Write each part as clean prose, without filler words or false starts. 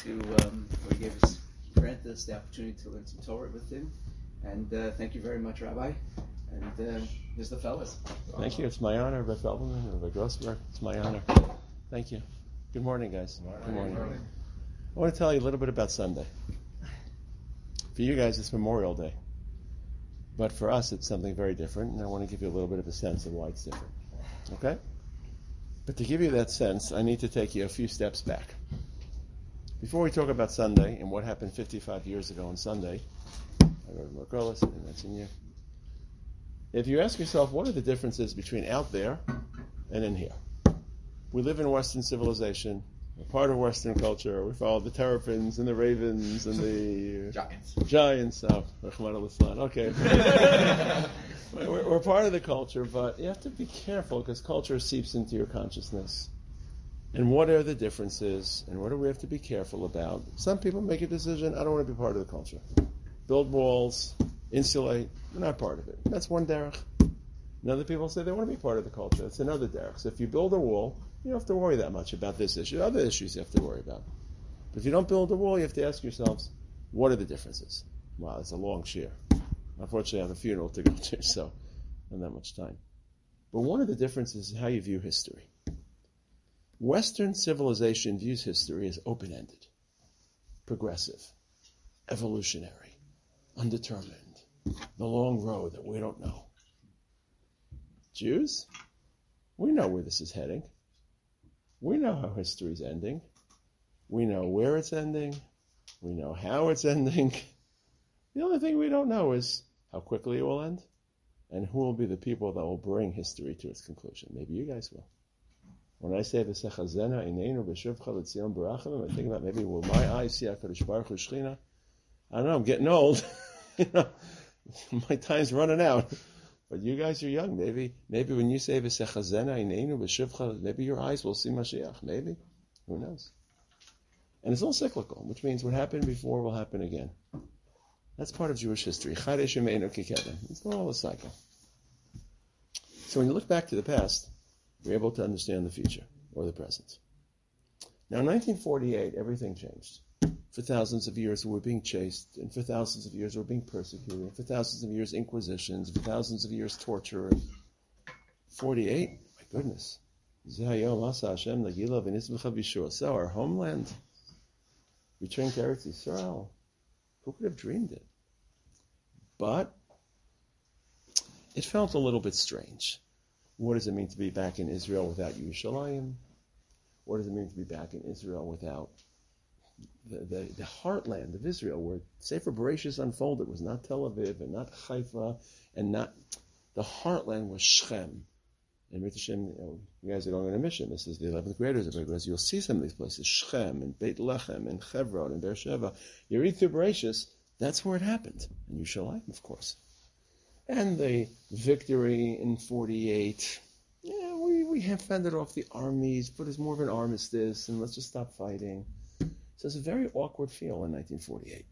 he granted us the opportunity to learn some Torah with him. And thank you very much, Rabbi. And here's the fellas. Thank you. It's my honor, Rabbi Feldman, Rabbi Grossberg. It's my honor. Thank you. Good morning, guys. Good morning. I want to tell you a little bit about Sunday. For you guys, it's Memorial Day. But for us, it's something very different, and I want to give you a little bit of a sense of why it's different. Okay? But to give you that sense, I need to take you a few steps back. Before we talk about Sunday and what happened 55 years ago on Sunday, I wrote Margolis, and that's in you. If you ask yourself, what are the differences between out there and in here? We live in Western civilization. We're part of Western culture. We follow the terrapins and the ravens and the giants. Oh, Rahman al-Islam. Okay. We're part of the culture, but you have to be careful because culture seeps into your consciousness. And what are the differences? And what do we have to be careful about? Some people make a decision, I don't want to be part of the culture. Build walls, insulate. We're not part of it. That's one derech. And other people say they want to be part of the culture. That's another derech. So if you build a wall, you don't have to worry that much about this issue. Other issues you have to worry about. But if you don't build a wall, you have to ask yourselves, what are the differences? Wow, it's a long shir. Unfortunately, I have a funeral to go to, so I don't have that much time. But one of the differences is how you view history. Western civilization views history as open-ended, progressive, evolutionary, undetermined, the long road that we don't know. Jews, we know where this is heading. We know how history is ending. We know where it's ending. We know how it's ending. The only thing we don't know is how quickly it will end and who will be the people that will bring history to its conclusion. Maybe you guys will. When I say v'sechazena ineinu b'shuvcha l'tzion barachim, I think about maybe will my eyes see HaKadosh Baruch Hu Shechina? I don't know, I'm getting old. My time's running out. But you guys are young. Maybe when you say v'sechazena ineinu b'shuvcha, maybe your eyes will see Mashiach. Maybe. Who knows? And it's all cyclical, which means what happened before will happen again. That's part of Jewish history. It's all a cycle. So when you look back to the past, you're able to understand the future or the present. Now, in 1948, everything changed. For thousands of years, we were being chased, and for thousands of years, we were being persecuted, and for thousands of years, inquisitions, for thousands of years, torture. 48, my goodness. So our homeland, returning to Eretz Yisrael. Who could have dreamed it? But it felt a little bit strange. What does it mean to be back in Israel without Yerushalayim? What does it mean to be back in Israel without the heartland of Israel, where Sefer Bereshis unfolded? Was not Tel Aviv and not Haifa, and not the heartland was Shechem. And you guys are going on a mission. This is the 11th graders of Bereshis. You'll see some of these places: Shechem and Beit Lechem and Hebron and Beersheba. You read through Bereshis, that's where it happened. And Yerushalayim, of course. And the victory in 48, we have fended off the armies, but it's more of an armistice, and let's just stop fighting. So it's a very awkward feel in 1948.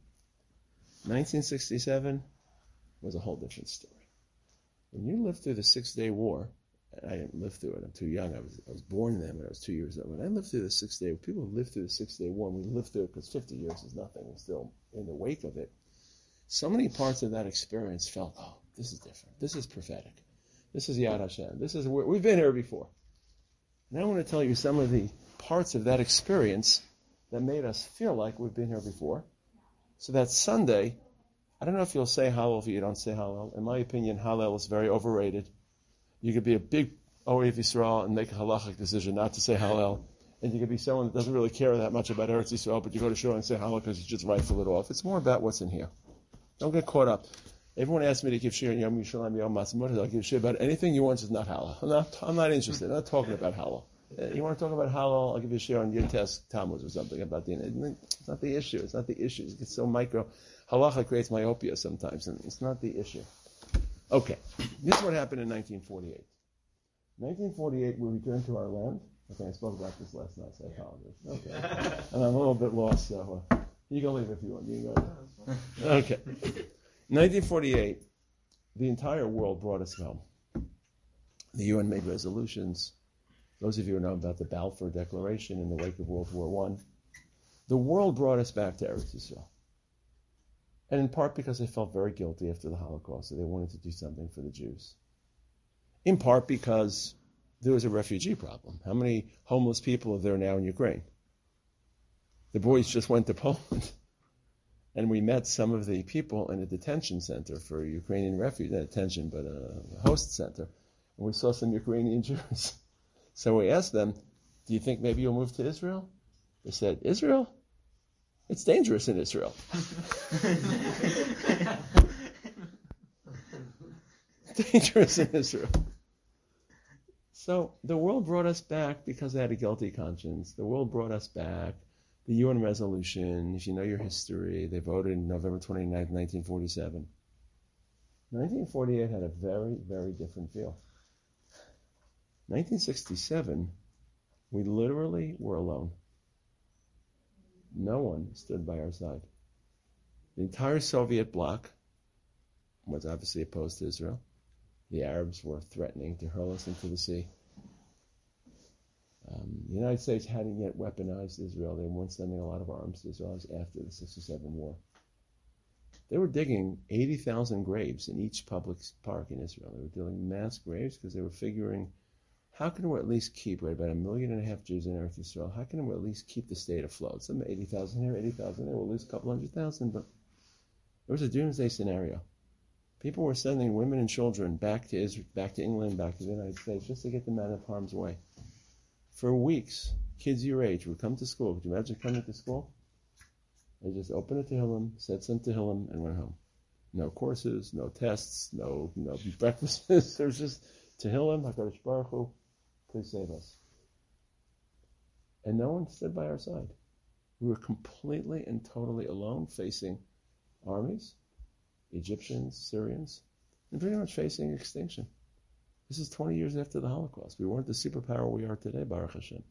1967 was a whole different story. When you lived through the 6-Day War, I didn't live through it, I'm too young, I was born then when I was 2 years old. When I lived through the 6-Day War, people who lived through the 6-Day War, and we lived through it because 50 years is nothing, we're still in the wake of it. So many parts of that experience felt, this is different. This is prophetic. This is Yad Hashem. This is where we've been here before. And I want to tell you some of the parts of that experience that made us feel like we've been here before. So that Sunday, I don't know if you'll say Hallel if you don't say Hallel. In my opinion, Hallel is very overrated. You could be a big Ohev Yisrael and make a halachic decision not to say Hallel. And you could be someone that doesn't really care that much about Eretz Yisrael, but you go to Shul and say Hallel because you just rifle it off. It's more about what's in here. Don't get caught up. Everyone asks me to give shir in Yom Yerushalayim, Yom Matzimot. I'll give shir about anything you want. Is not halal. I'm not interested. I'm not talking about halal. You want to talk about halal? I'll give you a shir on your test Talmud or something about the. It's not the issue. It's not the issue. It gets so micro. Halacha creates myopia sometimes, and it's not the issue. Okay, this is what happened in 1948. 1948, we returned to our land. Okay, I spoke about this last night, so I apologize. Okay, and I'm a little bit lost, so you can leave if you want. You can go. Okay. 1948, the entire world brought us home. The UN made resolutions. Those of you who know about the Balfour Declaration in the wake of World War I, The world brought us back to Eretz Yisrael. And in part because they felt very guilty after the Holocaust, so they wanted to do something for the Jews. In part because there was a refugee problem. How many homeless people are there now in Ukraine? The boys just went to Poland, and we met some of the people in a detention center for Ukrainian refugees, not detention, but a host center. And we saw some Ukrainian Jews. So we asked them, do you think maybe you'll move to Israel? They said, Israel? It's dangerous in Israel. Dangerous in Israel. So the world brought us back because they had a guilty conscience. The world brought us back. The UN resolution, if you know your history, they voted in November 29, 1947. 1948 had a very, very different feel. 1967, we literally were alone. No one stood by our side. The entire Soviet bloc was obviously opposed to Israel. The Arabs were threatening to hurl us into the sea. The United States hadn't yet weaponized Israel. They weren't sending a lot of arms to Israel after the 1967 war. They were digging 80,000 graves in each public park in Israel. They were doing mass graves because they were figuring, how can we at least keep, about 1.5 million Jews in Eretz Yisrael, how can we at least keep the state afloat? Some 80,000 here, 80,000 there, we'll lose a couple 100,000, but it was a doomsday scenario. People were sending women and children back to Israel, back to England, back to the United States, just to get them out of harm's way. For weeks, kids your age would come to school. Could you imagine coming to school? They just opened a Tehillim, said some Tehillim, and went home. No courses, no tests, no breakfasts. There was just Tehillim, HaKadosh Baruch Hu, please save us. And no one stood by our side. We were completely and totally alone, facing armies, Egyptians, Syrians, and pretty much facing extinction. This is 20 years after the Holocaust. We weren't the superpower we are today, Baruch Hashem.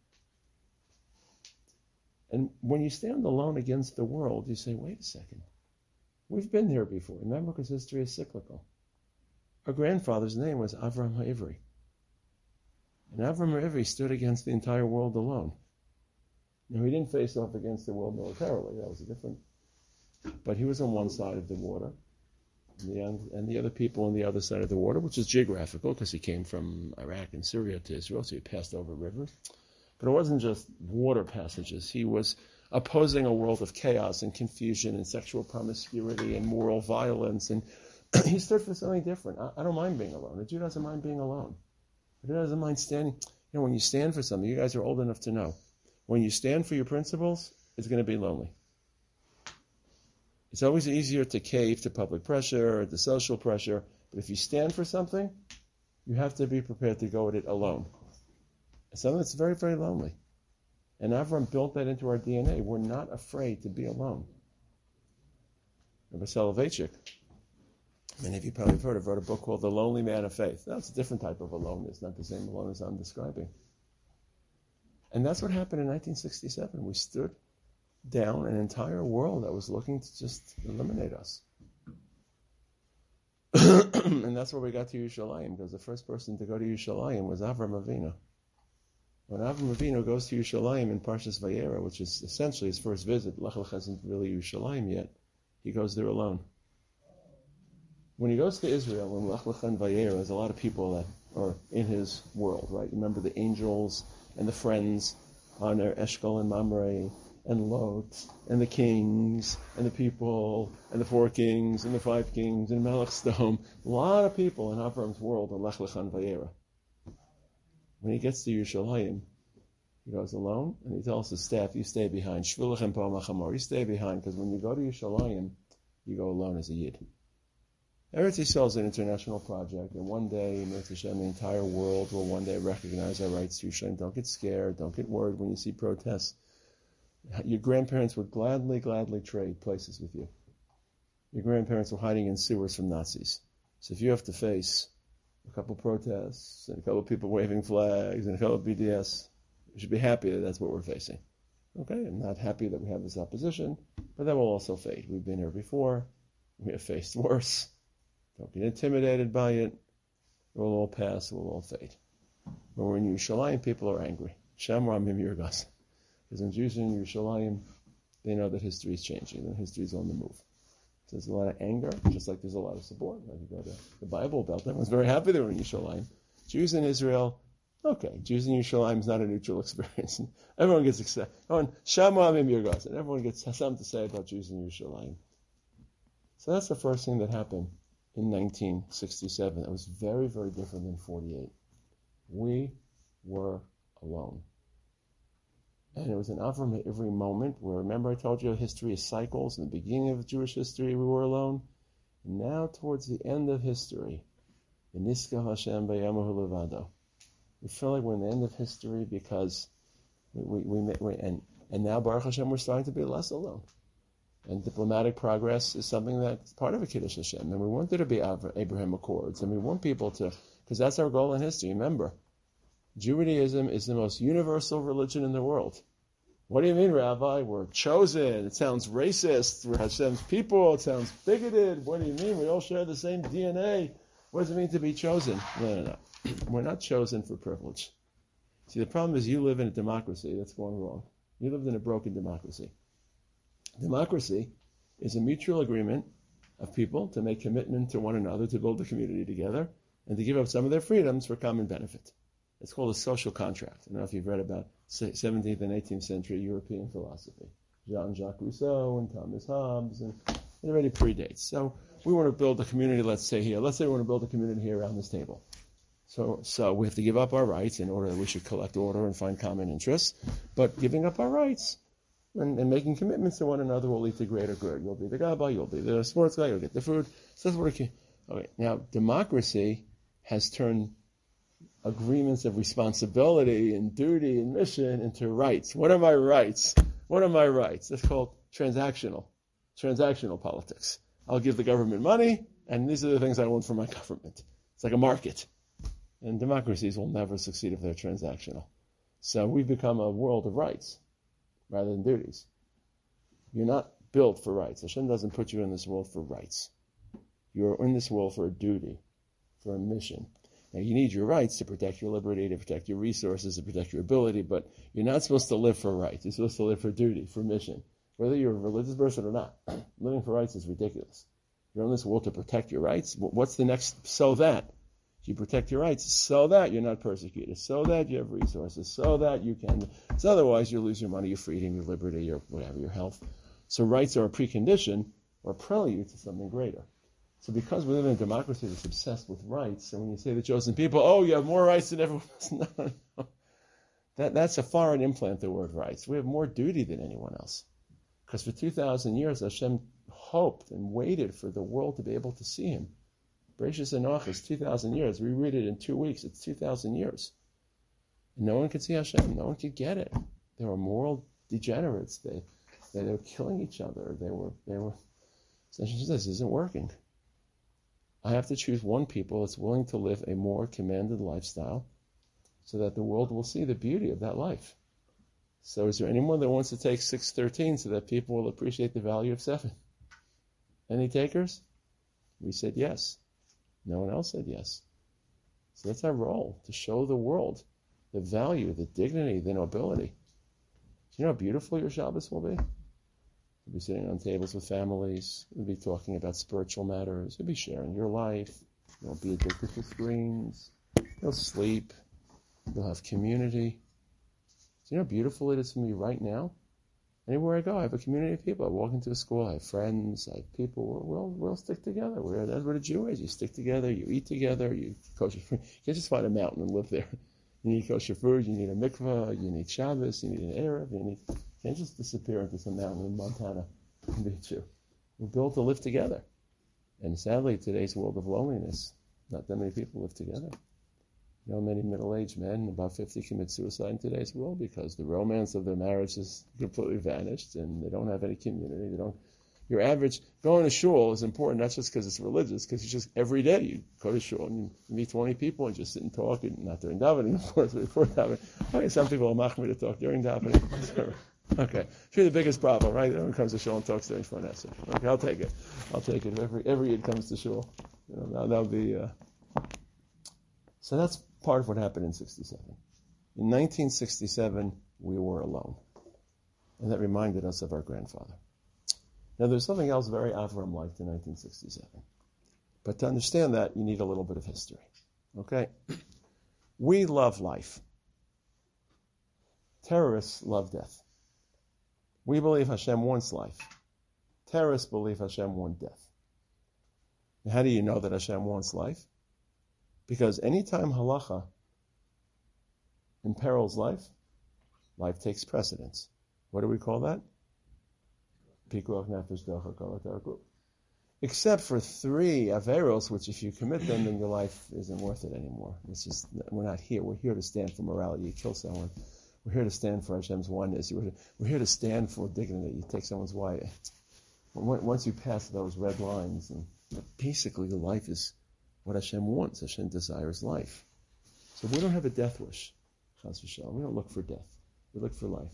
And when you stand alone against the world, you say, wait a second. We've been here before. Remember, because history is cyclical. Our grandfather's name was Avram HaIvri. And Avram HaIvri stood against the entire world alone. Now, he didn't face off against the world militarily. That was different. But he was on one side of the water. And the other people on the other side of the water, which is geographical because he came from Iraq and Syria to Israel, so he passed over rivers. But it wasn't just water passages. He was opposing a world of chaos and confusion and sexual promiscuity and moral violence. And he stood for something different. I don't mind being alone. A Jew doesn't mind being alone. A Jew doesn't mind standing. You know, when you stand for something, you guys are old enough to know. When you stand for your principles, it's going to be lonely. It's always easier to cave to public pressure or to social pressure. But if you stand for something, you have to be prepared to go at it alone. Something that's very, very lonely. And Avram built that into our DNA. We're not afraid to be alone. Rabbi Soloveitchik, many of you probably have heard of, wrote a book called The Lonely Man of Faith. That's a different type of aloneness, not the same aloneness I'm describing. And that's what happened in 1967. We stood down an entire world that was looking to just eliminate us. And that's where we got to Yerushalayim, because the first person to go to Yerushalayim was Avram Avinu. When Avram Avinu goes to Yerushalayim in Parshas Vayera, which is essentially his first visit, Lech Lecha isn't really Yerushalayim yet, he goes there alone. When he goes to Israel in Lech Lecha and Vayera, there's a lot of people that are in his world, right? Remember the angels and the friends on there, Eshkol and Mamre, and Lot, and the kings, and the people, and the 4 kings, and the 5 kings, and Melech's Dome. A lot of people in Avram's world in Lech Lecha and Vayera. When he gets to Yerushalayim, he goes alone, and he tells his staff, you stay behind. Shvilachem po machamor. You stay behind, because when you go to Yerushalayim, you go alone as a Yid. Eretz Yisrael is an international project, and one day, the entire world will one day recognize our rights to Yerushalayim. Don't get scared. Don't get worried when you see protests. Your grandparents would gladly trade places with you. Your grandparents were hiding in sewers from Nazis. So if you have to face a couple protests, and a couple people waving flags, and a couple BDS, you should be happy that that's what we're facing. Okay, I'm not happy that we have this opposition, but that will also fade. We've been here before. We have faced worse. Don't get intimidated by it. It will all pass. It will all fade. When we're in Yerushalayim, people are angry. Shamram Mim Yirgas. Because when Jews are in Yerushalayim, they know that history is changing, that history is on the move. So there's a lot of anger, just like there's a lot of support. Like you go to the Bible Belt, everyone's very happy they were in Yerushalayim. Jews in Israel, okay, Jews in Yerushalayim is not a neutral experience. Everyone gets excited. Shama Amim Yirgas, and everyone gets something to say about Jews in Yerushalayim. So that's the first thing that happened in 1967. It was very, very different than 48. We were alone. And it was an Avram every moment where, remember I told you history is cycles. In the beginning of Jewish history, we were alone. And now towards the end of history, V'niska Hashem b'yamahu levado. We feel like we're in the end of history because and now Baruch Hashem, we're starting to be less alone. And diplomatic progress is something that's part of a Kiddush Hashem. And we want there to be Abraham Accords. And we want people to, because that's our goal in history. Remember, Judaism is the most universal religion in the world. What do you mean, Rabbi? We're chosen. It sounds racist. We're Hashem's people. It sounds bigoted. What do you mean? We all share the same DNA. What does it mean to be chosen? No. We're not chosen for privilege. See, the problem is you live in a democracy that's going wrong. You lived in a broken democracy. Democracy is a mutual agreement of people to make commitment to one another, to build a community together, and to give up some of their freedoms for common benefit. It's called a social contract. I don't know if you've read about 17th and 18th century European philosophy. Jean-Jacques Rousseau and Thomas Hobbes, and it already predates. So we want to build a community, let's say we want to build a community here around this table. So we have to give up our rights in order that we should collect order and find common interests. But giving up our rights and making commitments to one another will lead to greater good. You'll be the gabbai, you'll be the sports guy, you'll get the food. So that's what okay. Now, democracy has turned agreements of responsibility and duty and mission into rights. What are my rights? What are my rights? That's called transactional politics. I'll give the government money, and these are the things I want from my government. It's like a market. And democracies will never succeed if they're transactional. So we've become a world of rights rather than duties. You're not built for rights. Hashem doesn't put you in this world for rights. You're in this world for a duty, for a mission. Now, you need your rights to protect your liberty, to protect your resources, to protect your ability, but you're not supposed to live for rights. You're supposed to live for duty, for mission. Whether you're a religious person or not, living for rights is ridiculous. You're in this world to protect your rights. What's the next? So that you protect your rights, so that you're not persecuted, so that you have resources, so that you can. So otherwise, you lose your money, your freedom, your liberty, your whatever, your health. So rights are a precondition or a prelude to something greater. So because we live in a democracy that's obsessed with rights, and when you say the chosen people, oh, you have more rights than everyone else. No. That's a foreign implant, the word rights. We have more duty than anyone else. Because for 2,000 years, Hashem hoped and waited for the world to be able to see Him. Bereshis Enoch is 2,000 years. We read it in 2 weeks. It's 2,000 years. And no one could see Hashem. No one could get it. They were moral degenerates. They were killing each other. They were. So Hashem says, this isn't working. I have to choose one people that's willing to live a more commanded lifestyle so that the world will see the beauty of that life. So is there anyone that wants to take 613 so that people will appreciate the value of 7? Any takers? We said yes. No one else said yes. So that's our role, to show the world the value, the dignity, the nobility. Do you know how beautiful your Shabbos will be? You'll be sitting on tables with families. You'll be talking about spiritual matters. You'll be sharing your life. You'll be addicted to screens. You'll sleep. You'll have community. Do you know how beautiful it is for me right now? Anywhere I go, I have a community of people. I walk into a school, I have friends, I have people. We'll stick together. That's what a Jew is. You stick together, you eat together, you kosher food. You can't just find a mountain and live there. You need kosher food, you need a mikvah, you need Shabbos, you need an Erev, you can't just disappear into some mountain in Montana and be a Jew. We're built to live together. And sadly, today's world of loneliness, not that many people live together. You know, many middle-aged men, about 50, commit suicide in today's world because the romance of their marriage has completely vanished and they don't have any community. Your average, going to shul is important, not just because it's religious, because it's just every day you go to shul and you meet 20 people and just sit and talk, and not during davening, of course, but before davening. Okay, some people are machmir to talk during davening. Okay, it's really the biggest problem, right? Everyone comes to shul and talks during Shemona Esrei. Okay, I'll take it. Every Yid comes to shul. You know, that'll be. So that's part of what happened in 67. In 1967, we were alone. And that reminded us of our grandfather. Now, there's something else very Avram liked in 1967. But to understand that, you need a little bit of history. Okay? We love life. Terrorists love death. We believe Hashem wants life. Terrorists believe Hashem wants death. And how do you know that Hashem wants life? Because anytime halacha imperils life, life takes precedence. What do we call that? Pikuach nefesh docha kol hatarkut. Except for 3 averos, which if you commit them, then your life isn't worth it anymore. It's just, we're not here. We're here to stand for morality. You kill someone. We're here to stand for Hashem's oneness. We're here to stand for dignity. You take someone's wife. Once you pass those red lines, and basically the life is what Hashem wants. Hashem desires life. So we don't have a death wish. Chas v'shalom. We don't look for death. We look for life.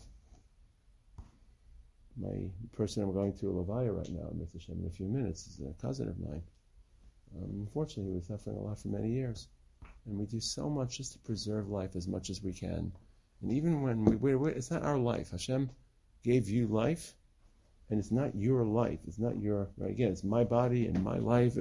My person I'm going to a levaya right now, Mr. Hashem, in a few minutes, is a cousin of mine. Unfortunately, he was suffering a lot for many years. And we do so much just to preserve life as much as we can. And even when it's not our life. Hashem gave you life, and it's not your life. It's not your, right, again, it's my body and my life.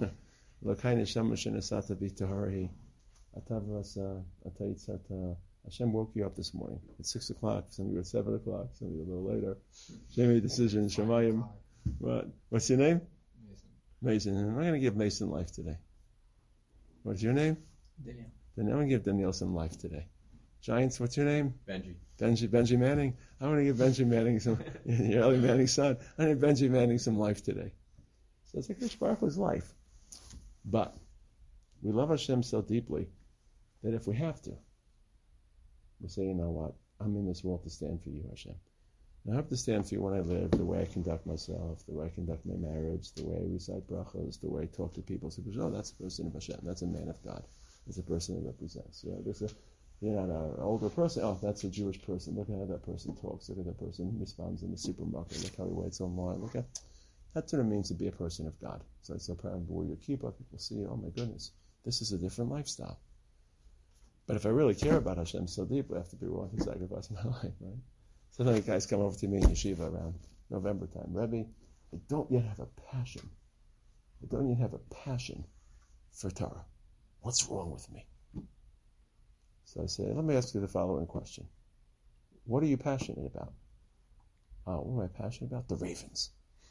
Hashem woke you up this morning at 6 o'clock, some of you at 7 o'clock, some of you a little later. Hashem made a decision, Shemayim. What's your name? Mason. I'm not going to give Mason life today. What's your name? Daniel. Then I'm going to give Daniel some life today. Giants, what's your name? Benji. Benji Manning. I want to give Benji Manning some, your Ellie Manning's son. I need Benji Manning some life today. So it's like Hakadosh Baruch Hu's life. But we love Hashem so deeply that if we have to, we say, you know what, I'm in this world to stand for you, Hashem. And I have to stand for you when I live, the way I conduct myself, the way I conduct my marriage, the way I recite brachos, the way I talk to people. So, oh, that's a person of Hashem. That's a man of God. That's a person that represents. You're not an older person. Oh, that's a Jewish person. Look at how that person talks. Look at that person who responds in the supermarket. Look how he waits online. Look at that's what it means to be a person of God. So I'm so proud of your kippah. People see, oh my goodness, this is a different lifestyle. But if I really care about Hashem so deeply, I have to be willing to sacrifice my life, right? Sometimes guys come over to me in yeshiva around November time. Rebbe, I don't yet have a passion. I don't yet have a passion for Torah. What's wrong with me? So I say, let me ask you the following question. What are you passionate about? Oh, what am I passionate about? The Ravens.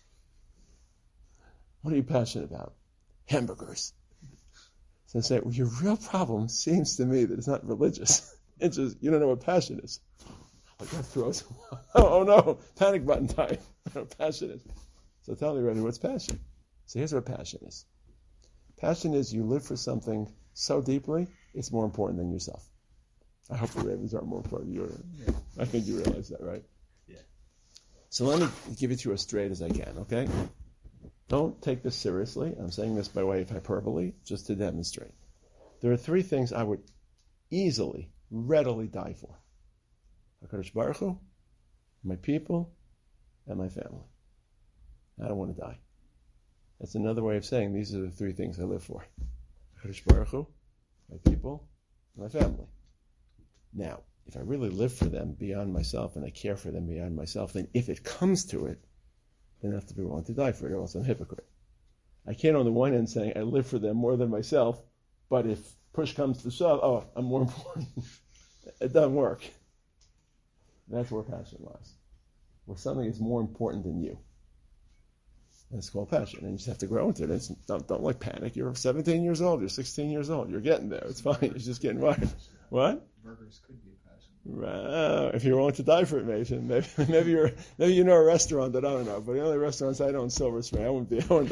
What are you passionate about? Hamburgers. So I say, well, your real problem seems to me that it's not religious. It's just, you don't know what passion is. Like that throws, oh no, panic button time. I don't know what passion is. So tell me, Rebbe, what's passion? So here's what passion is. Passion is you live for something so deeply, it's more important than yourself. I hope the Ravens aren't more important than you. I think you realize that, right? Yeah. So let me give it to you as straight as I can, okay? Don't take this seriously. I'm saying this by way of hyperbole, just to demonstrate. There are 3 things I would easily, readily die for. HaKadosh Baruch Hu, my people, and my family. I don't want to die. That's another way of saying these are the 3 things I live for. HaKadosh Baruch Hu, my people, and my family. Now, if I really live for them beyond myself and I care for them beyond myself, then if it comes to it, then I have to be willing to die for it, or else I'm a hypocrite. I can't on the one hand say I live for them more than myself, but if push comes to shove, oh, I'm more important. It doesn't work. That's where passion lies. Where something is more important than you. And it's called passion. And you just have to grow into it. Don't like panic. You're 17 years old. You're 16 years old. You're getting there. It's fine. It's just getting right. What? Burgers could be a passion. Right. If you're willing to die for it, Mason, maybe you know a restaurant that I don't know. But the only restaurants I know in Silver Spring, I wouldn't die for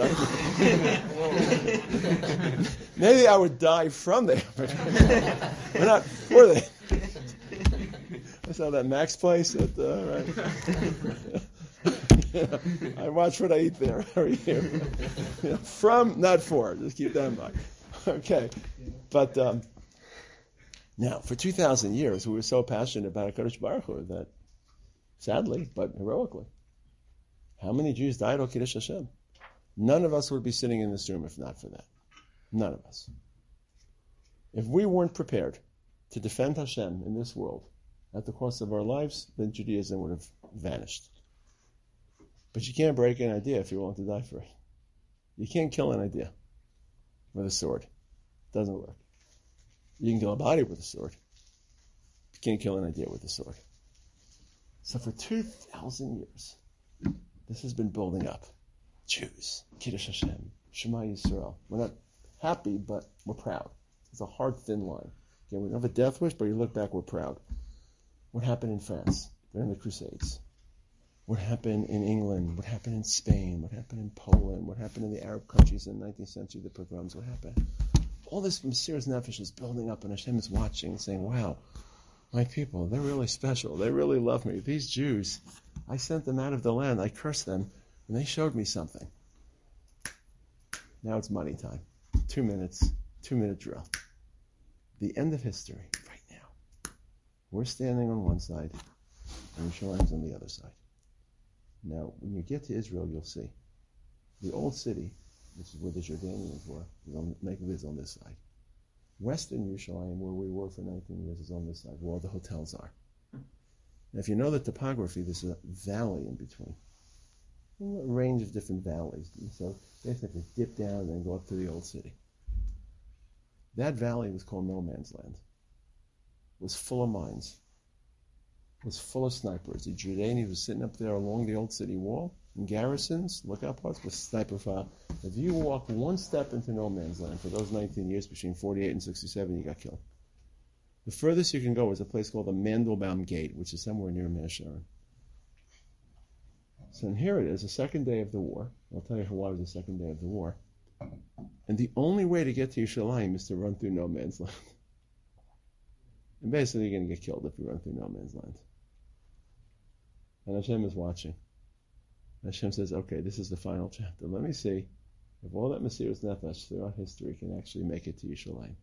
it. Maybe I would die from there, but not for them. I saw that Max place at right. I watch what I eat there every year. From, not for. Just keep that in mind. Okay, but now for 2,000 years we were so passionate about HaKadosh Baruch Hu that, sadly but heroically, how many Jews died on Kiddush Hashem? None of us would be sitting in this room if not for that. None of us. If we weren't prepared to defend Hashem in this world at the cost of our lives, then Judaism would have vanished. But you can't break an idea if you're willing to die for it. You can't kill an idea with a sword. It doesn't work. You can kill a body with a sword. You can't kill an idea with a sword. So for 2,000 years, this has been building up. Jews, Kiddush Hashem, Shema Yisrael. We're not happy, but we're proud. It's a hard, thin line. Okay, we don't have a death wish, but you look back, we're proud. What happened in France during the Crusades? What happened in England? What happened in Spain? What happened in Poland? What happened in the Arab countries in the 19th century, the pogroms? What happened? All this Mesiras Nefesh is building up, and Hashem is watching, saying, wow, my people, they're really special. They really love me. These Jews, I sent them out of the land. I cursed them, and they showed me something. Now it's money time. 2 minutes, 2-minute drill. The end of history, right now. We're standing on one side, and Yerushalayim's on the other side. Now, when you get to Israel, you'll see. The old city, which is where the Jordanians were, is on this side. Western Yerushalayim, where we were for 19 years, is on this side, where all the hotels are. Now, if you know the topography, there's a valley in between. A range of different valleys. And so they have to dip down and then go up to the old city. That valley was called No Man's Land. It was full of mines. It was full of snipers. The Jordanians were sitting up there along the old city wall in garrisons, lookout posts with sniper fire. If you walk one step into No Man's Land for those 19 years, between 48 and 67, you got killed. The furthest you can go is a place called the Mandelbaum Gate, which is somewhere near Mea Shearim. So and here it is, the second day of the war. I'll tell you why it was the second day of the war. And the only way to get to Yerushalayim is to run through No Man's Land. And basically you're going to get killed if you run through No Man's Land. And Hashem is watching. Hashem says, okay, this is the final chapter. Let me see if all that Mesiras Nefesh throughout history can actually make it to Yerushalayim.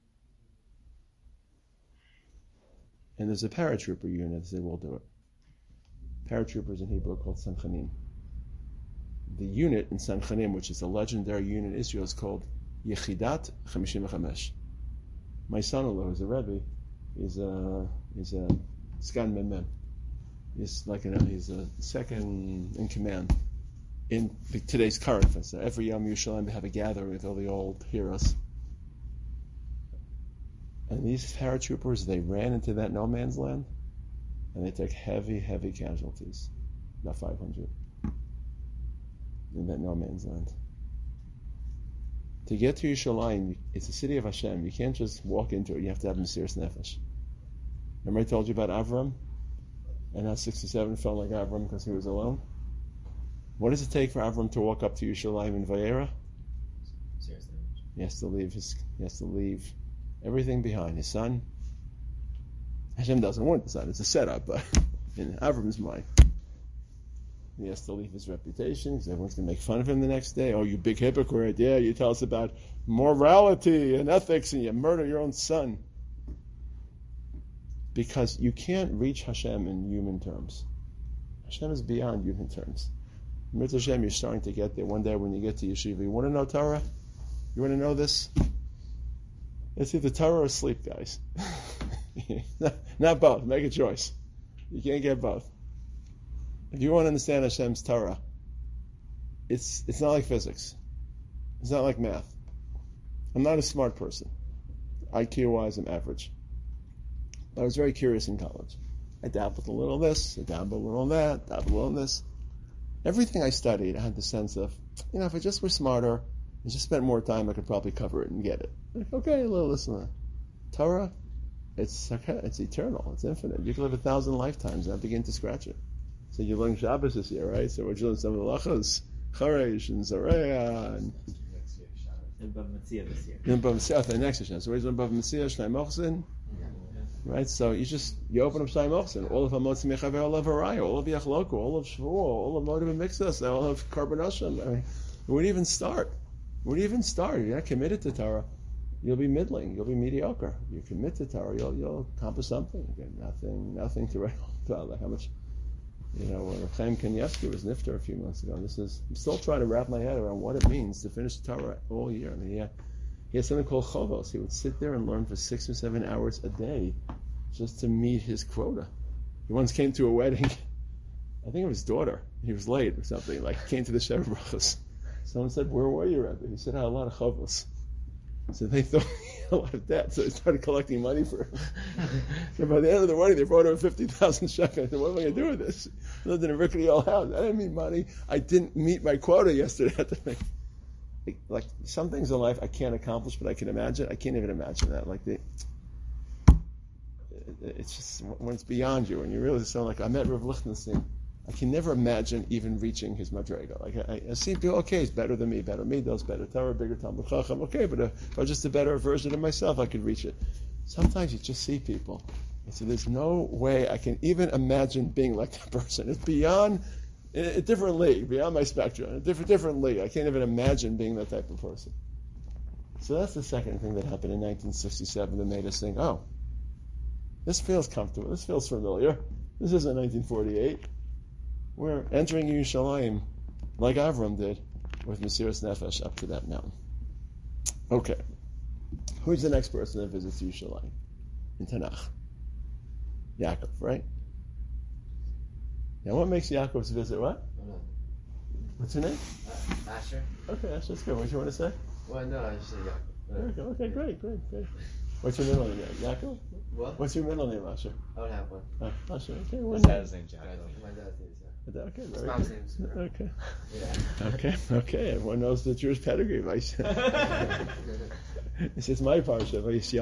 And there's a paratrooper unit that said, we'll do it. Paratroopers in Hebrew are called Sanchanim. The unit in Sanchanim, which is a legendary unit in Israel, is called Yechidat 55. My son-in-law, who's a Rebbe, is a Sgan Mem. He's a second in command in today's current festival. Every Yom Yerushalayim they have a gathering with all the old heroes. And these paratroopers, they ran into that No Man's Land, and they took heavy, heavy casualties, about 500, in that No Man's Land. To get to Yerushalayim, it's the city of Hashem. You can't just walk into it. You have to have Mesiras Nefesh. Remember I told you about Avram? And how 67 felt like Avram because he was alone? What does it take for Avram to walk up to Yerushalayim in Vayera? He has to leave everything behind. His son. Hashem doesn't want the son. It's a setup, but in Avram's mind, he has to leave his reputation because everyone's going to make fun of him the next day. Oh, you big hypocrite. Yeah, you tell us about morality and ethics and you murder your own son. Because you can't reach Hashem in human terms. Hashem is beyond human terms. Mitzvah Hashem, you're starting to get there. One day when you get to yeshiva, you want to know Torah? You want to know this? It's either Torah or sleep, guys. Not both. Make a choice. You can't get both. If you want to understand Hashem's Torah, it's not like physics. It's not like math. I'm not a smart person. IQ-wise, I'm average. But I was very curious in college. I dabbled a little this, I dabbled a little that, dabbled a little this. Everything I studied, I had the sense of, if I just were smarter and just spent more time, I could probably cover it and get it. Okay, a little this and that. Torah, it's eternal, it's infinite. You can live 1,000 lifetimes and I begin to scratch it. So you learn Shabbos this year, right? So we're doing some of the lachos, Charesh and Zareya and Bava Metzia this year. Next year. So we're doing Bava Metzia, Shnei Mochsin. Right, so you open up Shnei Mochsin, all of Hamotzi Mechaver, all of Haraya, all of Yachloko, all of Shavuot, all of Moed Mixas, all of Karban Hashem. I mean, we wouldn't even start. You're not committed to Torah, you'll be middling, you'll be mediocre. You commit to Torah, you'll accomplish something. Nothing to write about. Like how much, when Chaim Kanievsky was nifter a few months ago. I'm still trying to wrap my head around what it means to finish Torah all year. I mean, he had something called Chovos. He would sit there and learn for 6 or 7 hours a day just to meet his quota. He once came to a wedding I think it was his daughter. He was late or something. Like came to the Sheva Brachos. Someone said, "Where were you, Rebbe?" He said, "I had a lot of chavos." So they thought he had a lot of debt, so they started collecting money for him. So by the end of the wedding, they brought him 50,000 shekels. I said, "What am I going to do with this?" I lived in a rickety old house. I didn't need money. I didn't meet my quota yesterday. Like some things in life I can't accomplish, but I can imagine. I can't even imagine that. It's just when it's beyond you, and you really sound like I met Rav Lichtenstein. I can never imagine even reaching his madrega. Like I see people, okay, he's better than me, does better Torah, bigger Talmud Chacham, okay, but if I was just a better version of myself, I could reach it. Sometimes you just see people, and so there's no way I can even imagine being like that person. It's beyond a different league, beyond my spectrum, a different league. I can't even imagine being that type of person. So that's the second thing that happened in 1967 that made us think, oh, this feels comfortable, this feels familiar. This isn't 1948. We're entering Yerushalayim like Avram did with Mesiras Nefesh up to that mountain. Okay. Who's the next person that visits Yerushalayim in Tanakh? Yaakov, right? Now what makes Yaakov's visit what? What's her name? Asher. Okay, Asher, that's good. What do you want to say? Well, no, I just said Yaakov. Okay, great. What's your middle name? Yaakov? What? What's your middle name, Asher? I don't have one. Asher, okay. His dad's name Jack. My dad's name is Okay, His very mom's good. name is Sarah. Okay. Yeah. Okay. Everyone knows the Jewish pedigree. This is my parsha.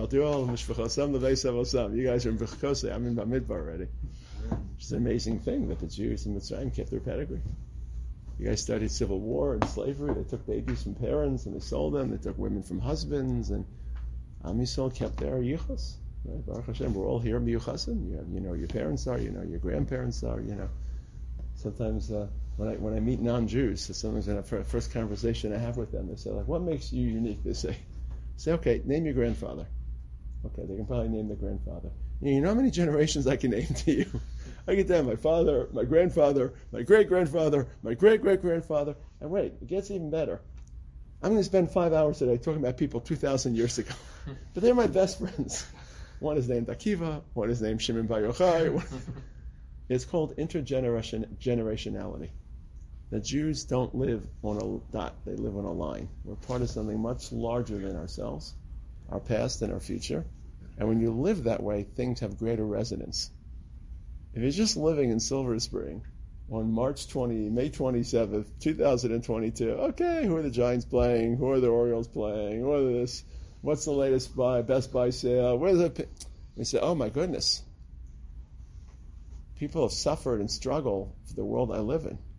You guys are in Bechkose. I'm in Bamidbar already. It's an amazing thing that the Jews in Mitzrayim kept their pedigree. You guys studied civil war and slavery. They took babies from parents and they sold them. They took women from husbands, and Am Yisrael kept their yichus. Right? Baruch Hashem, we're all here miyuchasim. You know your parents are. You know your grandparents are. You know. Sometimes when I meet non-Jews, so sometimes in a first conversation I have with them, they say, like, what makes you unique? They say, okay, name your grandfather. Okay, they can probably name their grandfather. You know how many generations I can name to you? I get down my father, my grandfather, my great-grandfather, my great-great-grandfather, and wait, it gets even better. I'm going to spend 5 hours today talking about people 2,000 years ago. But they're my best friends. One is named Akiva, one is named Shimon Bar Yochai. It's called intergenerationality. The Jews don't live on a dot, they live on a line. We're part of something much larger than ourselves, our past and our future. And when you live that way, things have greater resonance. If you're just living in Silver Spring on May 27th, 2022, okay, who are the Giants playing? Who are the Orioles playing? What are this? What's the latest Best Buy sale? Where's it? We say, oh my goodness. People have suffered and struggled for the world I live in.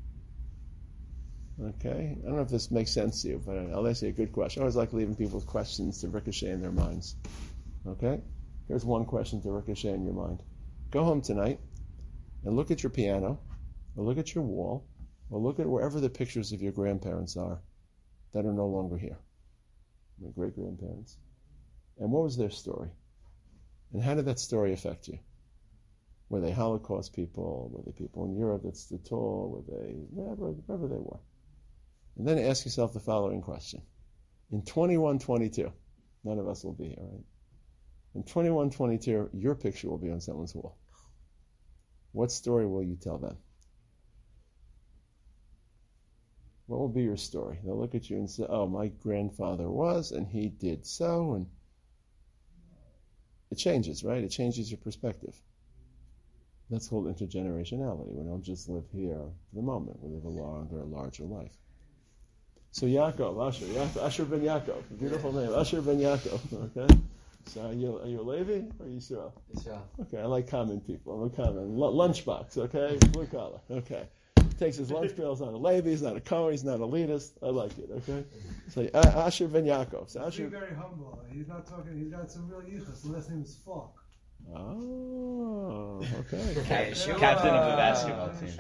Okay? I don't know if this makes sense to you, but I'll ask you a good question. I always like leaving people's questions to ricochet in their minds. Okay? Here's one question to ricochet in your mind. Go home tonight and look at your piano, or look at your wall, or look at wherever the pictures of your grandparents are that are no longer here. My great-grandparents. And what was their story? And how did that story affect you? Were they Holocaust people? Were they people in Europe that stood tall? Were they wherever they were? And then ask yourself the following question. In 2122, none of us will be here, right? In 2122, your picture will be on someone's wall. What story will you tell them? What will be your story? They'll look at you and say, oh, my grandfather was, and he did so, and it changes, right? It changes your perspective. That's called intergenerationality. We don't just live here for the moment. We live a longer, larger life. So Yaakov, Asher ben Yaakov, beautiful name, Asher ben Yaakov. Okay. So are you a Levi or Yisrael? Yisrael. Okay, I like common people. I'm a common lunchbox. Okay, blue collar. Okay, takes his lunch bills. Not a Levi. He's not a Kohen. He's not a elitist. I like it. Okay. So Asher ben Yaakov. So Asher. He's very humble. He's not talking. He's got some real yichus. The last name is Falk. Oh, okay. Captain of the basketball team.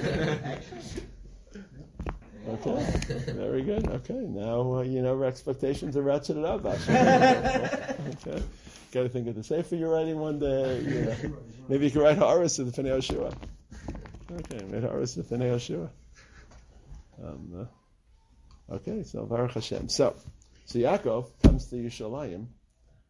Okay, very good. Okay, now your expectations are ratcheted up. Okay, got to think of the sefer you're writing one day. Maybe you can write Haris of the Fnei Yoshua. Okay, made Haris of the Fnei Yoshua. Okay, so Baruch Hashem. So Yaakov comes to Yerushalayim.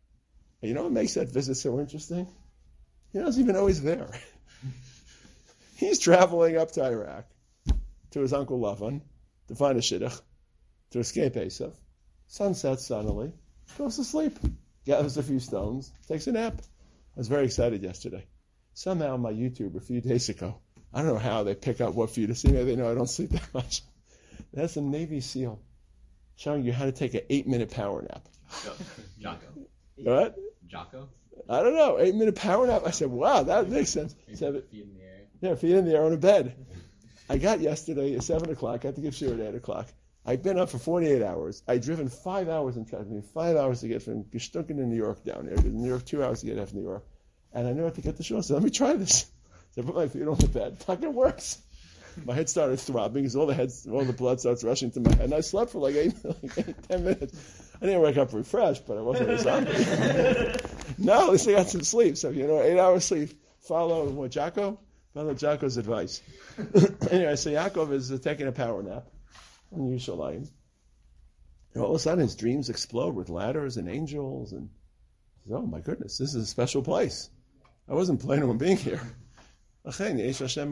You know what makes that visit so interesting? He doesn't even know he's there. He's traveling up to Iraq to his uncle Lavan to find a shidduch, to escape Esav. Sun sets suddenly, goes to sleep, gathers a few stones, takes a nap. I was very excited yesterday. Somehow on my YouTube a few days ago, I don't know how they pick up what for you to see. Maybe they know I don't sleep that much. That's a Navy SEAL showing you how to take an 8-minute power nap. Jocko. What? Jocko? I don't know. 8-minute power nap. I said, wow, that makes sense. Feet in the air. Yeah, feet in the air on a bed. I got yesterday at 7 o'clock. I had to give Shira at 8 o'clock. I'd been up for 48 hours. I'd driven 5 hours in traffic, 5 hours to get from Gestunken to New York down there. New York, 2 hours to get out from New York. And I knew I had to get the show. So let me try this. So I put my feet on the bed. Fucking works. My head started throbbing because all the blood starts rushing to my head. And I slept for like 10 minutes. I didn't wake up refreshed, but I wasn't a zombie. No, at least I got some sleep. So, 8 hours sleep. Follow Jocko? Follow Jocko's advice. Anyway, so Yaakov is taking a power nap on Yerushalayim. And all of a sudden his dreams explode with ladders and angels. And oh my goodness, this is a special place. I wasn't planning on being here. I don't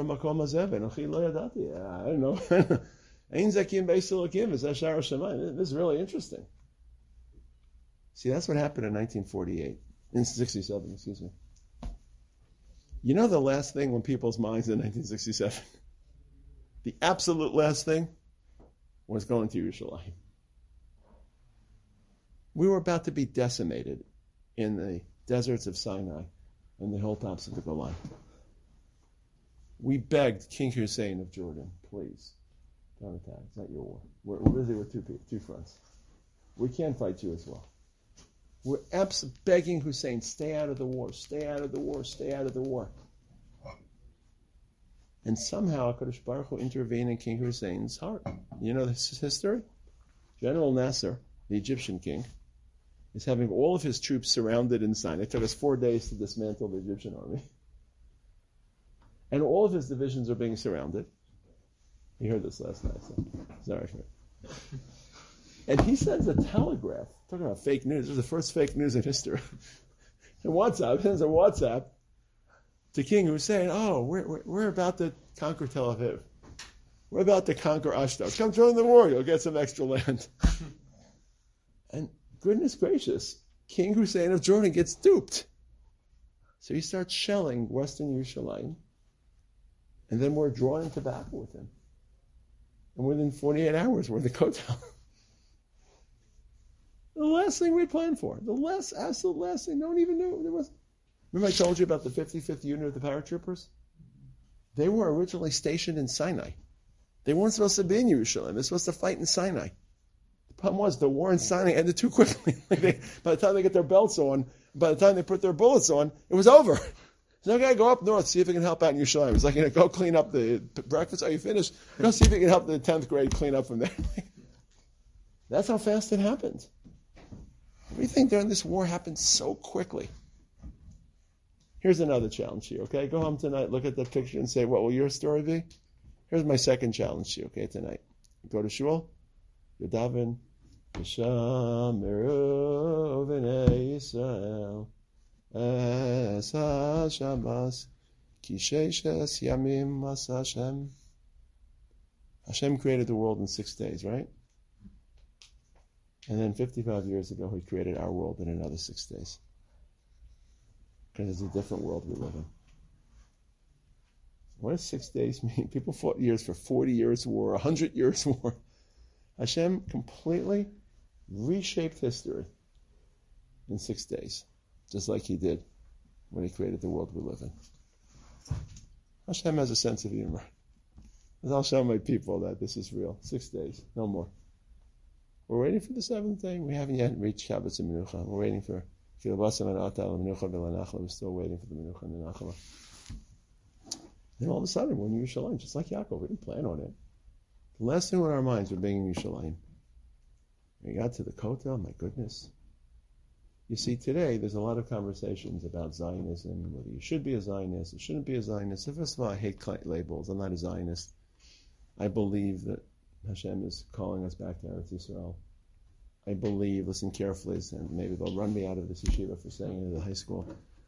know. This is really interesting. See, that's what happened in 1948. In 67, excuse me. You know the last thing on people's minds in 1967? The absolute last thing was going to Yerushalayim. We were about to be decimated in the deserts of Sinai and the hilltops of the Golan. We begged King Hussein of Jordan, please, don't attack. It's not your war. We're busy with two fronts. We can't fight you as well. We're begging Hussein, stay out of the war, stay out of the war, stay out of the war. And somehow HaKadosh Baruch Hu intervened in King Hussein's heart. You know this history? General Nasser, the Egyptian king, is having all of his troops surrounded in Sinai. It took us 4 days to dismantle the Egyptian army. And all of his divisions are being surrounded. You heard this last night, so sorry for it. And he sends a telegraph, talking about fake news. This is the first fake news in history. And WhatsApp, he sends a WhatsApp to King Hussein, we're about to conquer Tel Aviv. We're about to conquer Ashdod. Come join the war, you'll get some extra land. And goodness gracious, King Hussein of Jordan gets duped. So he starts shelling Western Yerushalayim. And then we're drawn into battle with him. And within 48 hours, we're in the Kotel. The last thing we planned for. Absolute last thing. No one even knew. Remember I told you about the 55th unit of the paratroopers? They were originally stationed in Sinai. They weren't supposed to be in Yerushalayim. They're supposed to fight in Sinai. The problem was the war in Sinai ended too quickly. By the time they get their belts on, by the time they put their bullets on, it was over. So now I got to go up north, see if I can help out in Yerushalayim. It's like, go clean up the breakfast. Are you finished? Go see if you can help the 10th grade clean up from there. That's how fast it happened. Everything during this war happened so quickly. Here's another challenge to you, okay? Go home tonight, look at that picture and say, what will your story be? Here's my second challenge to you, okay, tonight. Go to shul, you daven, Yishamiru v'nei Yisrael, es ha-Shabbos, ki sheishes yamim as Hashem. Hashem created the world in 6 days, right? And then 55 years ago, he created our world in another 6 days. Because it's a different world we live in. What does 6 days mean? People fought years for 40 years war, 100 years war. Hashem completely reshaped history in 6 days, just like he did when he created the world we live in. Hashem has a sense of humor. And I'll show my people that this is real. 6 days, no more. We're waiting for the seventh day. We haven't yet reached Shabbos and Menucha. We're waiting for we're still waiting for the Menucha and the Nachala. Then all of a sudden, we're in Yerushalayim, just like Yaakov. We didn't plan on it. The last thing on our minds was being in Yerushalayim. We got to the Kotel, my goodness. You see, today, there's a lot of conversations about Zionism, whether you should be a Zionist, or shouldn't be a Zionist. So first of all, I hate labels. I'm not a Zionist. I believe that Hashem is calling us back to Eretz Yisrael. I believe, listen carefully, and maybe they'll run me out of this yeshiva for saying it at the high school.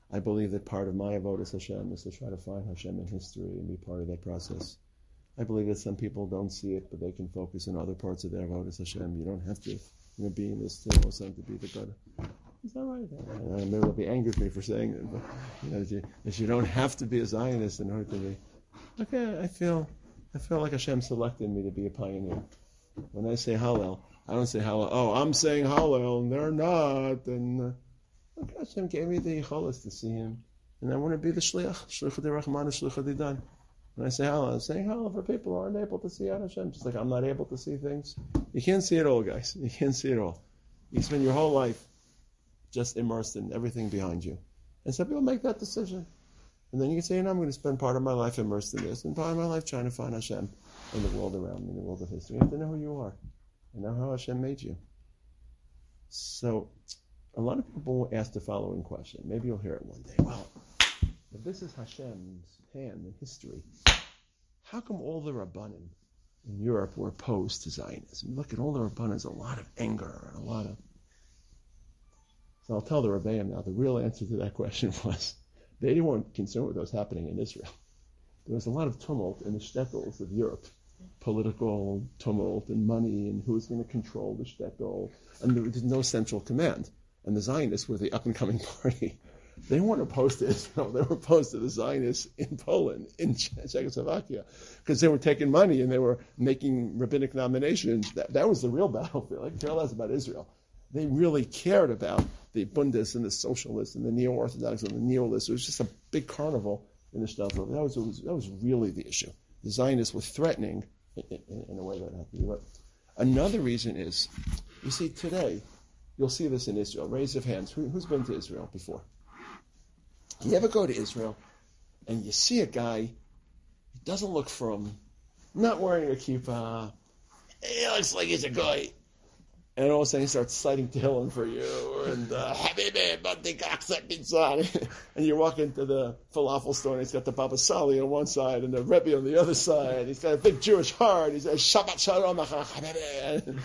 I believe that part of my avodas Hashem is to try to find Hashem in history and be part of that process. I believe that some people don't see it, but they can focus on other parts of their avodas Hashem. You don't have to be in this to be the God. Is that right? Maybe they'll be angry with me for saying it, but that you don't have to be a Zionist in order to be. Okay, I feel like Hashem selected me to be a pioneer. When I say Hallel, I don't say Hallel. Oh, I'm saying Hallel, and they're not. And Hashem gave me the yicholos to see Him, and I want to be the shliach derachman, shliach didan. When I say Hallel, I'm saying Hallel for people who aren't able to see Hashem. Just like I'm not able to see things. You can't see it all, guys. You can't see it all. You spend your whole life just immersed in everything behind you. And some people make that decision. And then you can say, I'm going to spend part of my life immersed in this, and part of my life trying to find Hashem in the world around me, in the world of history. You have to know who you are, and know how Hashem made you. So, a lot of people will ask the following question. Maybe you'll hear it one day. Well, if this is Hashem's hand in history, how come all the Rabbanim in Europe were opposed to Zionism? Look at all the Rabbanim, a lot of anger and a lot of... So I'll tell the Rebbeim now, the real answer to that question was, they weren't concerned with what was happening in Israel. There was a lot of tumult in the shtetls of Europe, political tumult and money and who was going to control the shtetl, and there was no central command. And the Zionists were the up-and-coming party. They weren't opposed to Israel. They were opposed to the Zionists in Poland, in Czechoslovakia, because they were taking money and they were making rabbinic nominations. That was the real battlefield. I can care less about Israel. They really cared about the Bundes and the socialists and the neo-Orthodox and the neo-lists. It was just a big carnival in the shtetl. That was really the issue. The Zionists were threatening in a way that had to be right. Another reason is, you see, today, you'll see this in Israel. Raise of hands. Who's been to Israel before? You ever go to Israel and you see a guy, he doesn't look from, not wearing a kippah, he looks like he's a guy. And all of a sudden he starts citing Tehillim for you, and Habibi, and you walk into the falafel store and he's got the Baba Sali on one side and the Rebbe on the other side. He's got a big Jewish heart. He says, Shabbat Shalom, Habibi.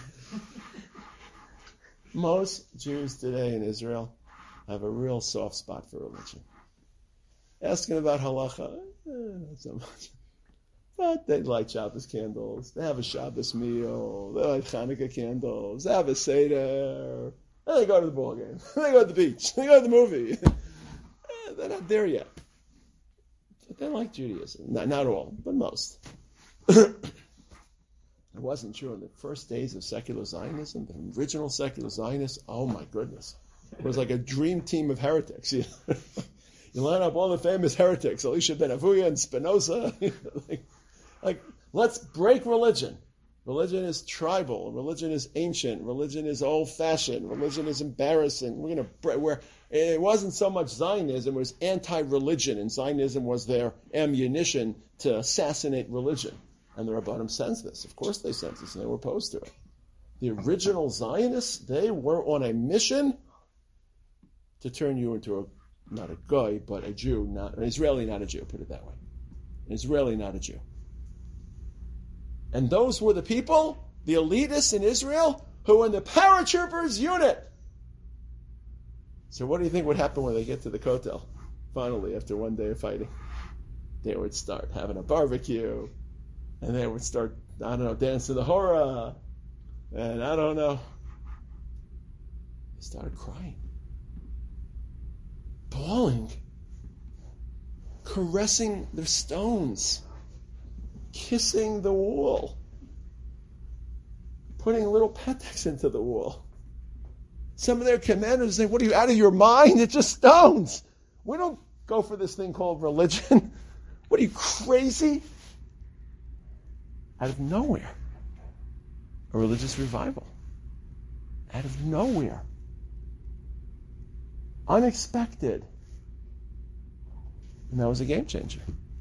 Most Jews today in Israel have a real soft spot for religion. Asking about halacha, not so much. But they light Shabbos candles, they have a Shabbos meal, they light Hanukkah candles, they have a Seder, and they go to the ball game, they go to the beach, they go to the movie. They're not there yet. But they like Judaism. Not all, but most. It wasn't true in the first days of secular Zionism, the original secular Zionists. Oh my goodness. It was like a dream team of heretics. You line up all the famous heretics, Elisha ben Avuya and Spinoza. Like, let's break religion. Religion is tribal. Religion is ancient. Religion is old-fashioned. Religion is embarrassing. It wasn't so much Zionism, it was anti-religion, and Zionism was their ammunition to assassinate religion. And the Rabbanim sensed this. Of course they sensed this, and they were opposed to it. The original Zionists, they were on a mission to turn you into not a guy, but a Jew, not an Israeli, not a Jew, put it that way. An Israeli, not a Jew. And those were the people, the elitists in Israel, who were in the paratroopers unit. So what do you think would happen when they get to the Kotel? Finally, after one day of fighting, they would start having a barbecue, and they would start, dancing the hora, and they started crying, bawling, caressing their stones, kissing the wall, putting little peteks into the wall. Some of their commanders say, what are you, out of your mind? It's just stones. We don't go for this thing called religion. What are you, crazy? Out of nowhere, a religious revival. Out of nowhere. Unexpected. And that was a game changer.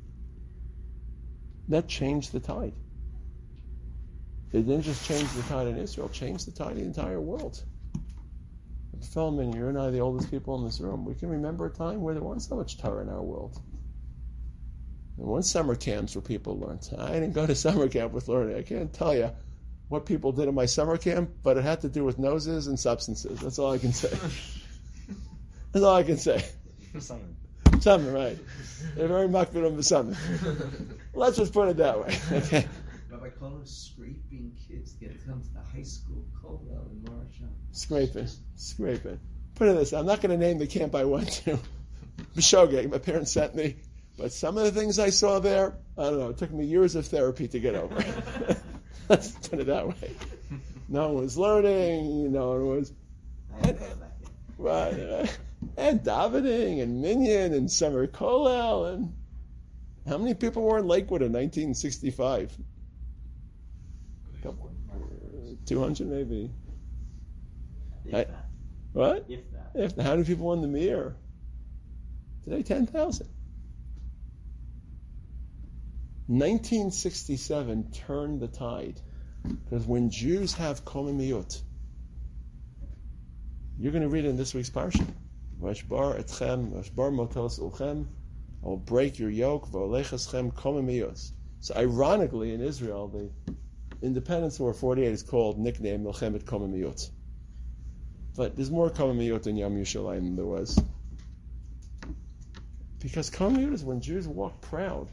That changed the tide. It didn't just change the tide in Israel, it changed the tide in the entire world. Feldman, you and I, the oldest people in this room, we can remember a time where there wasn't so much Torah in our world. There weren't summer camps where people learned. I didn't go to summer camp with learning. I can't tell you what people did in my summer camp, but it had to do with noses and substances. That's all I can say. That's all I can say. Something. Something, right. They're very makbid on something. Let's just put it that way. Okay. Rabbi Kohler scraping kids to get them to the high school kollel in Marshall. Scraping. Put it this, I'm not going to name the camp I went to. B'shogeg, my parents sent me. But some of the things I saw there, I don't know, it took me years of therapy to get over. Let's put it that way. No one was learning, no one was... And davening, and minyan, and summer kollel, and how many people were in Lakewood in 1965? 200 maybe. What? If how many people won the Mir? Today, 10,000. 1967 turned the tide, because when Jews have komimiyut, you're going to read it in this week's parsha. Vashbar etchem, vashbar motos ulchem. I will break your yoke. V'olechaschem komimiyut. So ironically, in Israel, the Independence War 48 is called, nicknamed Milchemet Komimiyut. But there's more komimiyut in Yom Yerushalayim than there was. Because komimiyut is when Jews walk proud.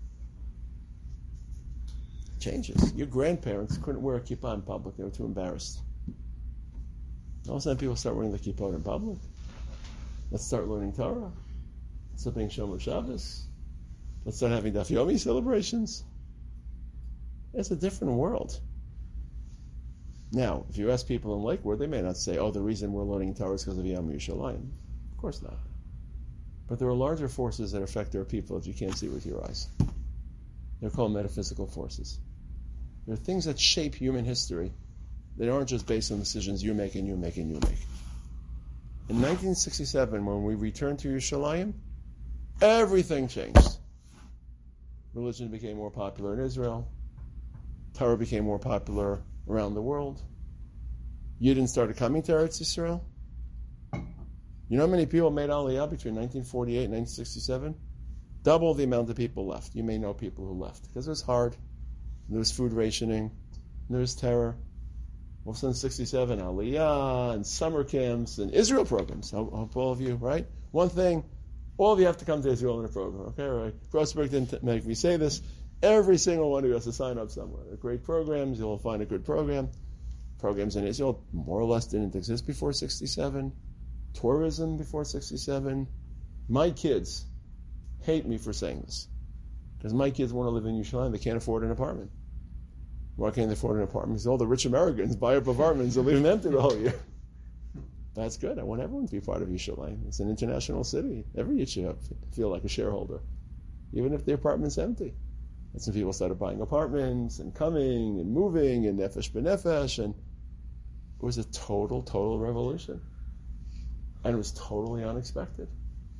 Changes. Your grandparents couldn't wear a kippah in public. They were too embarrassed. All of a sudden people start wearing the kippah in public. Let's start learning Torah. Let's start being Shomer Shabbos. Let's start having Daf Yomi celebrations. It's a different world. Now, if you ask people in Lakewood, they may not say, the reason we're learning Torah is because of Yom Yerushalayim. Of course not. But there are larger forces that affect our people that you can't see with your eyes. They're called metaphysical forces. There are things that shape human history that aren't just based on decisions you make and you make and you make. In 1967, when we returned to Yerushalayim, everything changed. Religion became more popular in Israel. Torah became more popular around the world. Yidden started coming to Eretz Yisrael. You know how many people made Aliyah between 1948 and 1967? Double the amount of people left. You may know people who left because it was hard. There was food rationing. There was terror. All of a sudden, 67, Aliyah and summer camps and Israel programs. I hope all of you, right? One thing, all of you have to come to Israel in a program. Okay, right? Grossberg didn't make me say this. Every single one of you has to sign up somewhere. They're great programs. You'll find a good program. Programs in Israel more or less didn't exist before 67. Tourism before 67. My kids hate me for saying this because my kids want to live in Yerushalayim. They can't afford an apartment. Why can't they afford an apartment? Because all the rich Americans buy up apartments and leave them empty the whole year. That's good. I want everyone to be part of Yerushalayim. It's an international city. Every Yid should feel like a shareholder, even if the apartment's empty. And some people started buying apartments and coming and moving and nefesh b'nefesh, and it was a total revolution. And it was totally unexpected.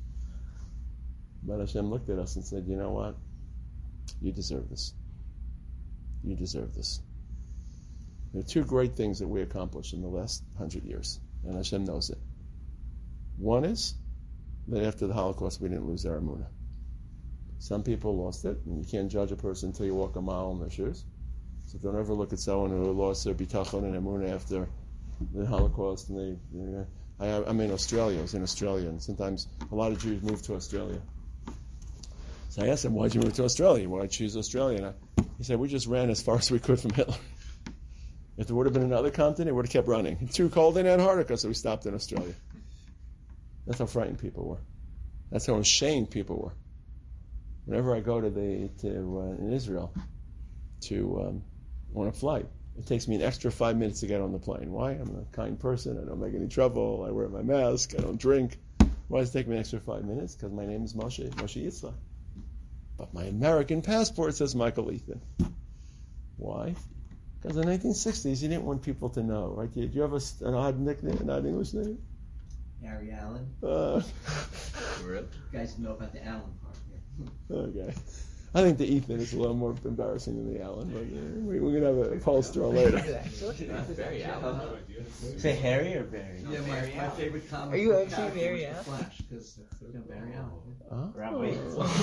But Hashem looked at us and said, you know what? You deserve this. You deserve this. There are two great things that we accomplished in the last 100 years, and Hashem knows it. One is that after the Holocaust, we didn't lose our emunah. Some people lost it, and you can't judge a person until you walk a mile in their shoes. So don't ever look at someone who lost their bitachon and emunah after the Holocaust. And I'm in Australia. I was in Australia, and sometimes a lot of Jews move to Australia. So I asked him, why'd you move to Australia? Why'd you choose Australia? And he said, we just ran as far as we could from Hitler. If there would have been another continent, it would have kept running. It's too cold in Antarctica, so we stopped in Australia. That's how frightened people were. That's how ashamed people were. Whenever I go in Israel on a flight, it takes me an extra 5 minutes to get on the plane. Why? I'm a kind person. I don't make any trouble. I wear my mask. I don't drink. Why does it take me an extra 5 minutes? Because my name is Moshe Yitzchak. But my American passport says Michael Ethan. Why? Because in the 1960s, you didn't want people to know, right? Did you have an odd nickname, an odd English name? Harry Allen. Really? You guys know about the Allen part here. Okay. I think the Ethan is a little more embarrassing than the Allen, but we're going to have a poster on later. Very Allen. Say Harry or Barry? Yeah, my favorite comic. Are you book actually character Barry was Allen? The Flash, because Barry Allen. Huh? Wait.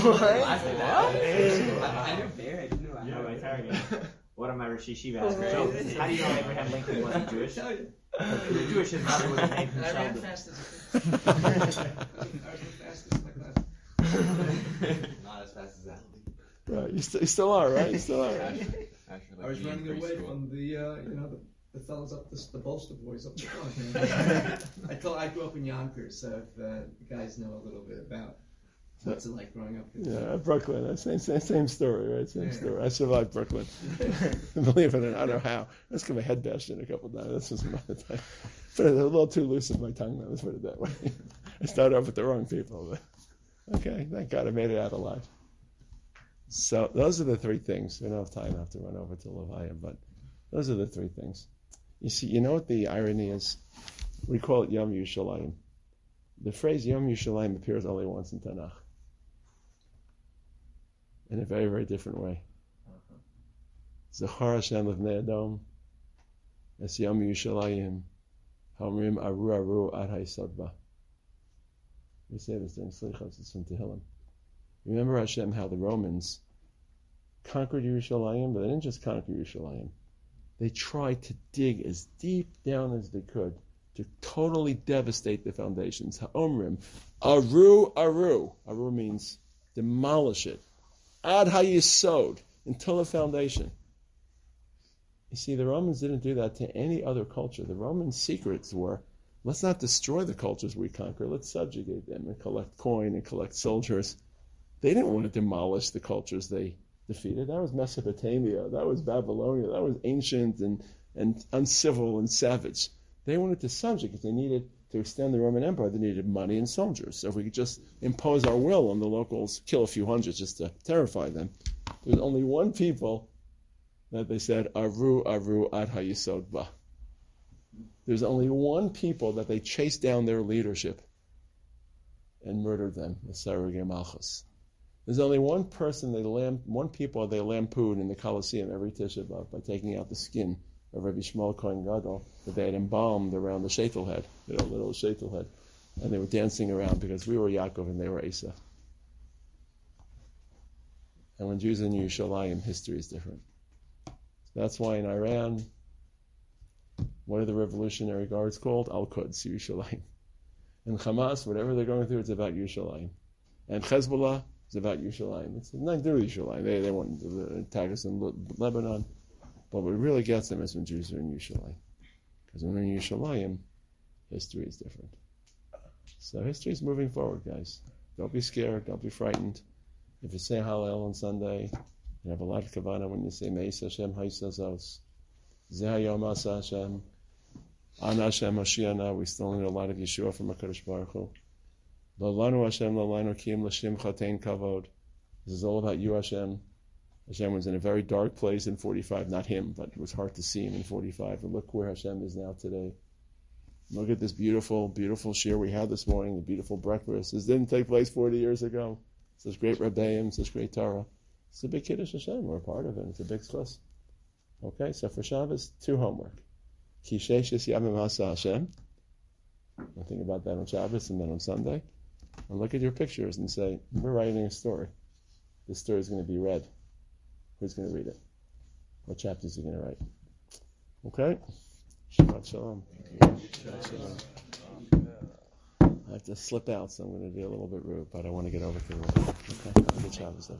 I knew Barry. I didn't know You know my Allen. target. One of my Rosh Yeshiva asked me, Oh, so how do you know Abraham Lincoln wasn't Jewish? The Jewish is probably would have named I ran himself. fast as a kid. I was the fastest. Not as fast as that. Right, you still are, right? You still are. Right? Actually, I was being running in away preschool. from the fellas up the bolster boys up the front. I grew up in Yonkers, so if you guys know a little bit about what's it like growing up. Yeah, Brooklyn. Same story, right? Same Yeah. story. I survived Brooklyn. Believe it or not, I don't know how. I just got my head bashed in a couple of times. This was another time. But a little too loose in my tongue, let's put it that way. I started off with the wrong people. But okay, thank God I made it out alive. So those are the three things. We don't have time. I have to run over to Leviah, but those are the three things. You see, you know what the irony is? We call it Yom Yerushalayim. The phrase Yom Yerushalayim appears only once in Tanakh. In a very, very different way. Zachar Hashem Levnei Adom, Es Yom Yerushalayim, Hamrim Aru Aru Ad HaYisod Ba. We say this during Slichos, it's from Tehillim. Remember Hashem, how the Romans conquered Yerushalayim, but they didn't just conquer Yerushalayim. They tried to dig as deep down as they could to totally devastate the foundations. Ha'omrim, Aru Aru. Aru means demolish it. Ad HaYisod, until the foundation. You see, the Romans didn't do that to any other culture. The Roman secrets were, let's not destroy the cultures we conquer, let's subjugate them and collect coin and collect soldiers. They didn't want to demolish the cultures they defeated. That was Mesopotamia, that was Babylonia, that was ancient and uncivil and savage. They wanted to subjugate. They needed to extend the Roman Empire. They needed money and soldiers. So if we could just impose our will on the locals, kill a few hundred just to terrify them. There's only one people that they said, Aru Aru Ad HaYisod Ba. There's only one people that they chased down their leadership and murdered them, the Sarugei Malchus. There's only one people they lampooned in the Colosseum every Tisha B'Av by taking out the skin of Rabbi Shmuel Kohen Gadol that they had embalmed around the Shetel head, little Shetel head, and they were dancing around because we were Yaakov and they were Esau. And when Jews are in Yerushalayim, history is different. That's why in Iran, what are the Revolutionary Guards called? Al-Quds, Yerushalayim. And Hamas, whatever they're going through, it's about Yerushalayim. And Hezbollah is about Yerushalayim. It's not do Yerushalayim. They want to attack us in Lebanon. But what really gets them is when Jews are in Yerushalayim. Because when they're in Yerushalayim, history is different. So history is moving forward, guys. Don't be scared. Don't be frightened. If you say Hallel on Sunday, you have a lot of kavanah when you say Meis Hashem Haisazos. Zeh Hayom Asa Hashem. Ana Hashem Mashiach. We still need a lot of Yeshua from HaKadosh Baruch Hu. Lo lanu Hashem, lo lanu kiyum l'shim chatein kavod. This is all about you, Hashem. Hashem was in a very dark place in 45, not him, but it was hard to see him in 45. And look where Hashem is now today. Look at this beautiful, beautiful shir we had this morning, the beautiful breakfast. This didn't take place 40 years ago. Such great Rebbeim, such great Torah. It's a big Kiddush Hashem. We're a part of it. It's a big schus. Okay, so for Shabbos, 2 homework. Ki sheishes yamim hasa Hashem. I'll think about that on Shabbos and then on Sunday. And look at your pictures and say, we're writing a story. This story is going to be read. Who's going to read it? What chapters are you going to write? Okay? Shabbat shalom. Shabbat shalom. I have to slip out, so I'm going to be a little bit rude, but I want to get over to the okay. Good Shabbos.